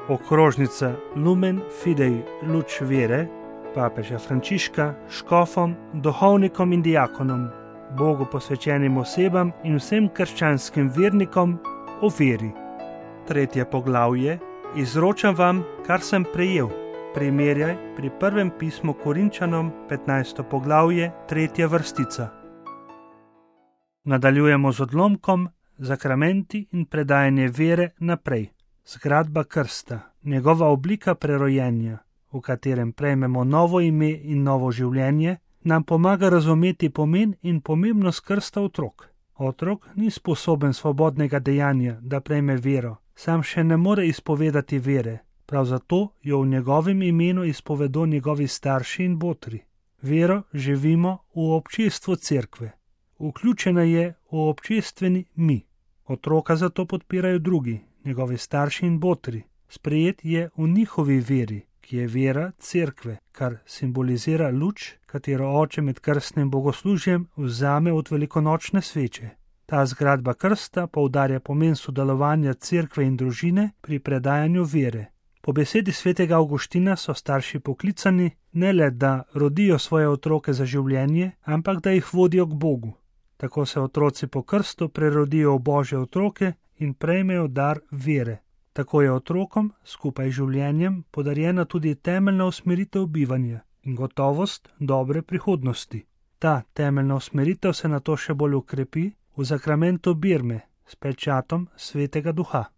Okrožnica Lumen Fidei Luč vere papeža Frančiška škofom, duhovnikom in diakonom, Bogu posvečenim osebam in vsem krščanskim vernikom o veri. 3. poglavje. Izročam vam, kar sem prejel. Primerjaj pri prvem pismu Korinčanom, 15. poglavje, 3. vrstica. Nadaljujemo z odlomkom Zakramenti in predajanje vere naprej. Zgradba krsta, njegova oblika prerojenja, v katerem prejmemo novo ime in novo življenje, nam pomaga razumeti pomen in pomembnost krsta otrok. Otrok ni sposoben svobodnega dejanja, da prejme vero, sam še ne more izpovedati vere, prav zato jo v njegovem imenu izpovedo njegovi starši in botri. Vero živimo v občestvu cerkve. Vključena je v občestveni mi. Otroka zato podpirajo drugi, njegovi starši in botri. Sprejet je v njihovi veri, ki je vera cerkve, kar simbolizira luč, katero oče med krstnim bogoslužjem vzame od velikonočne sveče. Ta zgradba krsta poudarja pomen sodelovanja cerkve in družine pri predajanju vere. Po besedi svetega Avguština so starši poklicani ne le, da rodijo svoje otroke za življenje, ampak da jih vodijo k Bogu. Tako se otroci po krstu prerodijo v Božje otroke in prejmejo dar vere. Tako je otrokom skupaj z življenjem podarjena tudi temeljna usmeritev bivanja in gotovost dobre prihodnosti. Ta temeljna usmeritev se nato še bolj ukrepi v zakramentu birme s pečatom Svetega Duha.